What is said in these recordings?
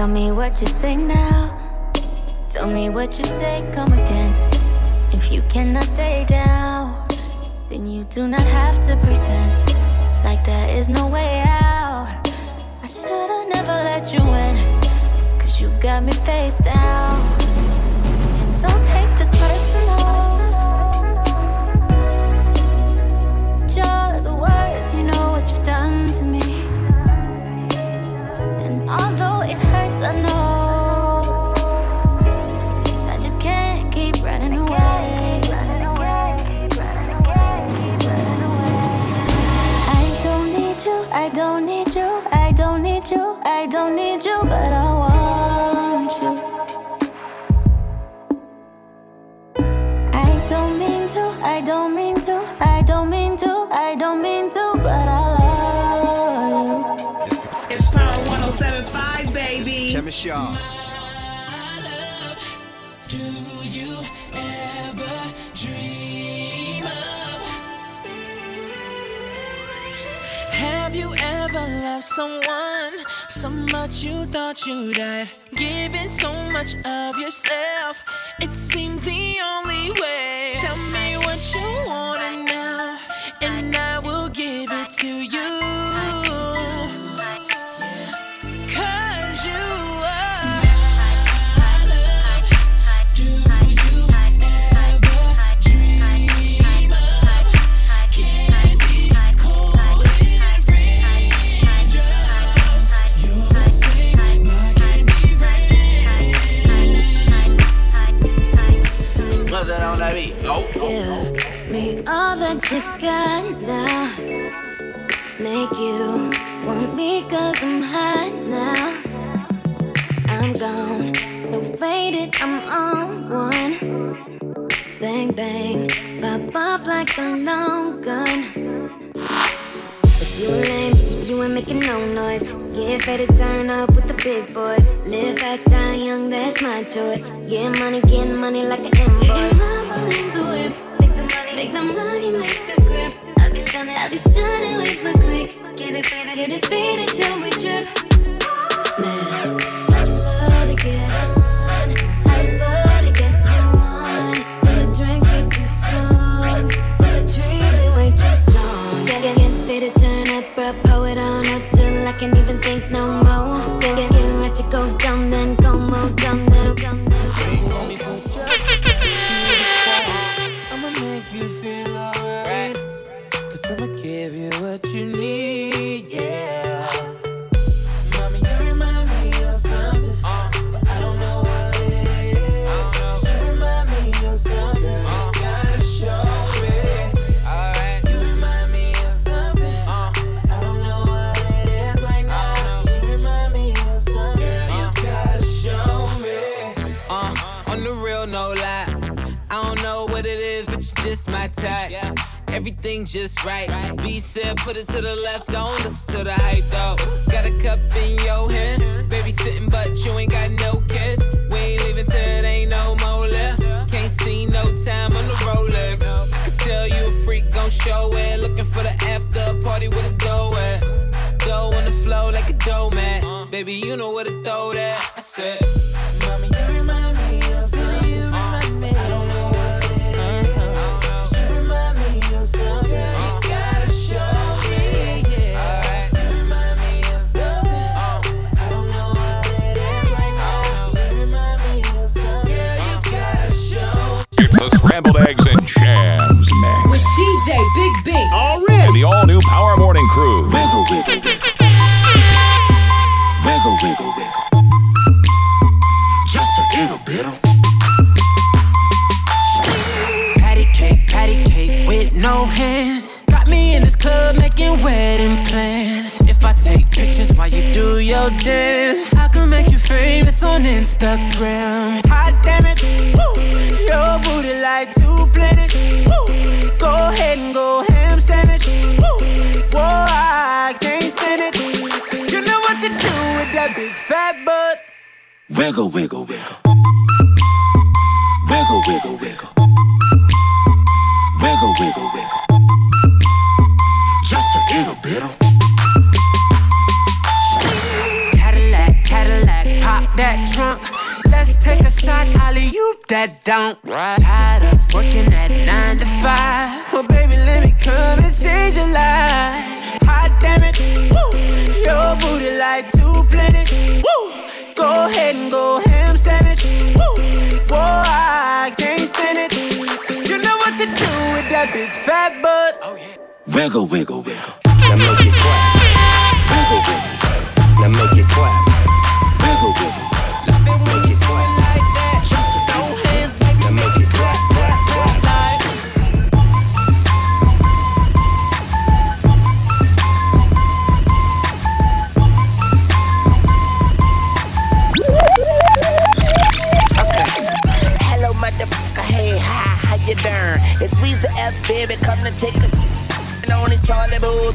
Tell me what you say now. Tell me what you say, come again. If you cannot stay down, then you do not have to pretend like there is no way out. I should've never let you in, 'cause you got me face down. And don't take this personal. You're the worst, you know what you've done to me. And although it hurts, I know I just can't keep running away. I don't need you, I don't need you, I don't need you, I don't need you, but I want you. I don't mean to, I don't mean to, I don't mean to, I don't mean to, but I love you. It's Power 107.5, baby. Chemist, y'all. Do you ever dream of? Have you ever loved someone so much you thought you died? Giving so much of yourself, it seems the only way. Tell me what you want now, and I will give it to you. 'Cause you are my love. Do you ever dream of candy, cold and raindrops? You're the same, my candy rain. What's that on that beat? Oh. Give me all that you got now. Make you want me 'cause I'm hot now. I'm gone, so faded, I'm on one. Bang, bang, pop off like a long gun. If you were lame, you ain't making no noise. Get faded, turn up with the big boys. Live fast, die young, that's my choice. Get money like an invoice. Make the whip, make the money, make the grip. I be stunning with my click. Get it faded till we trip. Man, I love to get on. I love to get to one. When the drink get too strong, when the tree be way too strong. Get faded, turn up, bro, pull it on up till I can't even think no more. Get ready to go down, then go more down, down, down, down. I'ma make you feel alright, 'cause I'ma give you what you need, yeah. Mommy, you remind me of something, but I don't know what it is. You remind me of something, you gotta show me. You remind me of something, I don't know what it is right now. You remind me of something, you gotta show me. On the real, no lie. I don't know what it is, but you're just my type. Everything just right. B said, put it to the left, don't listen to the hype though. Got a cup in your hand, baby sitting, but you ain't got no kiss. We ain't leaving till it ain't no more left. Can't see no time on the Rolex. I could tell you a freak gon' show it. Looking for the after party with a dough at. Dough on the flow like a dough man. Baby, you know where to throw that. I said, Mommy, you remind me of something, you remind me. I don't know what it is. You remind me of something, you gotta show me, yeah. You remind me of something, I don't know what it is right now. You remind me of something, you gotta show me. It's the Scrambled Eggs and Jams Mix. With DJ Big B. And the all-new Power Morning Crew. Wiggle, wiggle, wiggle. Wiggle, wiggle, wiggle. Just a little bit of patty cake with no hands. Got me in this club making wedding plans. If I take pictures while you do your dance, I can make you famous on Instagram. Hot damn it, woo. Your booty like 2 planets. Woo. Go ahead and go ham sandwich. Woo. Whoa, I can't stand it, 'cause you know what to do with that big fat butt. Wiggle, wiggle, wiggle. Wiggle, wiggle, wiggle. Wiggle, wiggle, wiggle. Just a little bit of Cadillac, Cadillac, pop that don't ride. Tired of working at 9 to 5. Well, baby, let me come and change your life. Hot damn it, woo. Your booty like 2 planets, woo. Go ahead and go ham sandwich, woo. Whoa, I can't stand it, 'cause you know what to do with that big fat butt. Oh, yeah. Wiggle, wiggle, wiggle. Now make it clap. Wiggle, wiggle, wiggle. Now make it clap. Wiggle, wiggle. Make it clap like that. Just throw hands back. Now make it clap, clap, clap like. Okay. Hello, motherfucker. Hey, hi, how you doing? It's Weezy F, baby. Come to take a on the toilet bowl.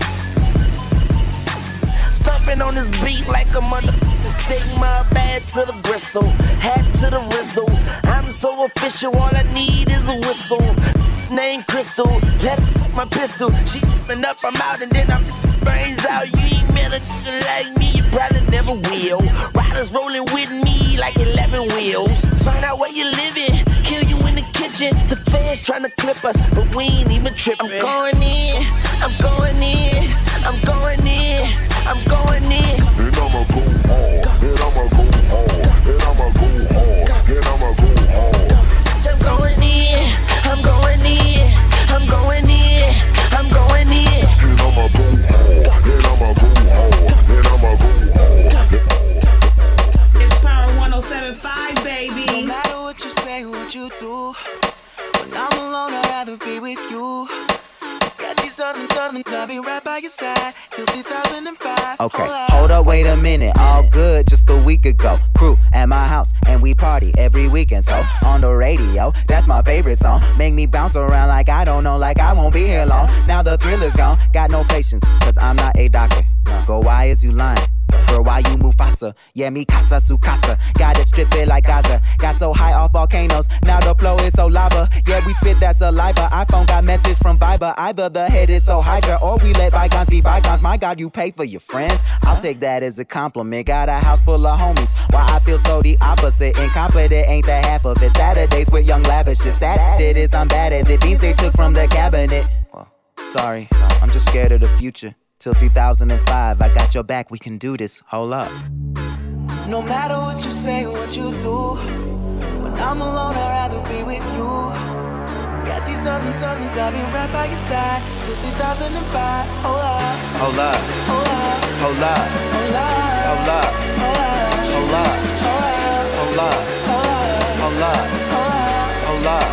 Stumping on this beat like a motherfucker. Sigma, bad to the gristle, hat to the rizzle. I'm so official, all I need is a whistle. Name Crystal, let my pistol. She open up, I'm out, and then I'm brains out. You ain't met a nigga like me, you probably never will. Riders rolling with me like 11 wheels. Find out where you living, kill you in the kitchen. The fans trying to clip us, but we ain't even tripping. I'm going in, I'm going in, I'm going in, I'm going in. And I'ma go hard, and I'ma go hard, and I'ma go hard, and I'ma go hard. I'm going in, I'm going in, I'm going in, I'm going in. And I'ma go hard, and I'ma go hard, and I'ma go hard. It's Power 107.5, baby. No matter what you say, what you do, when I'm alone, I'd rather be with you. Got these other things, I'll be right by your side till 2005. Okay, hold up, wait a minute. All good just a week ago. Crew at my house and we party every weekend. So on the radio, that's my favorite song. Make me bounce around like I don't know, like I won't be here long. Now the thrill is gone, got no patience, 'cause I'm not a doctor. Go, why is you lying? Girl, why you Mufasa? Yeah, me casa su casa. Got it strip it like Gaza. Got so high off volcanoes, now the flow is so lava. Yeah, we spit that saliva. iPhone got message from Viber. Either the head is so Hydra, or we let bygones be bygones. My God, you pay for your friends. I'll take that as a compliment. Got a house full of homies. Why I feel so the opposite. Incompetent ain't the half of it. Saturdays with young lavish. Just sad it is, I'm bad as it. These they took from the cabinet. Sorry, I'm just scared of the future. Till 2005, I got your back, we can do this, hold up. No matter what you say, what you do, when I'm alone, I'd rather be with you. Got these other things, I'll be right by your side till 2005. Hold up, hold up, hold up, hold up, hold up, hold up, hold up, hold up, hold up, hold up,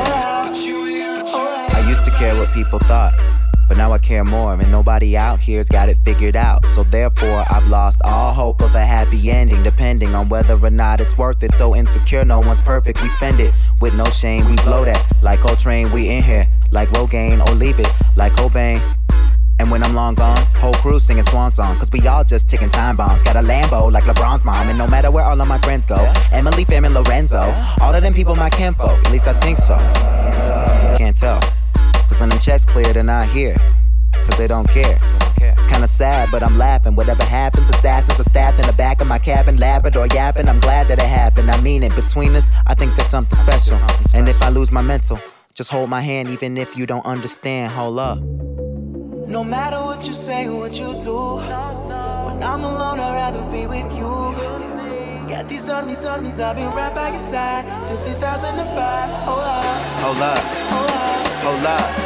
hold up. I used to care what people thought, but now I care more, and nobody out here's got it figured out. So therefore, I've lost all hope of a happy ending, depending on whether or not it's worth it. So insecure, no one's perfect, we spend it with no shame. We blow that like Coltrane, we in here like Rogaine, or leave it like Cobain. And when I'm long gone, whole crew singing swan song, 'cause we all just ticking time bombs. Got a Lambo like LeBron's mom, and no matter where all of my friends go, Emily, Fam, and Lorenzo, all of them people my kinfolk, at least I think so. Can't tell, 'cause when them checks clear, they're not here, 'cause they don't care. It's kinda sad, but I'm laughing. Whatever happens, assassins are stabbed in the back of my cabin, Labrador yapping. I'm glad that it happened, I mean it. Between us, I think there's something special. And if I lose my mental, just hold my hand even if you don't understand, hold up. No matter what you say, what you do, when I'm alone, I'd rather be with you. Got these other things, I'll be right by your side till 2005. Hold up, hold up, hold up, hold up,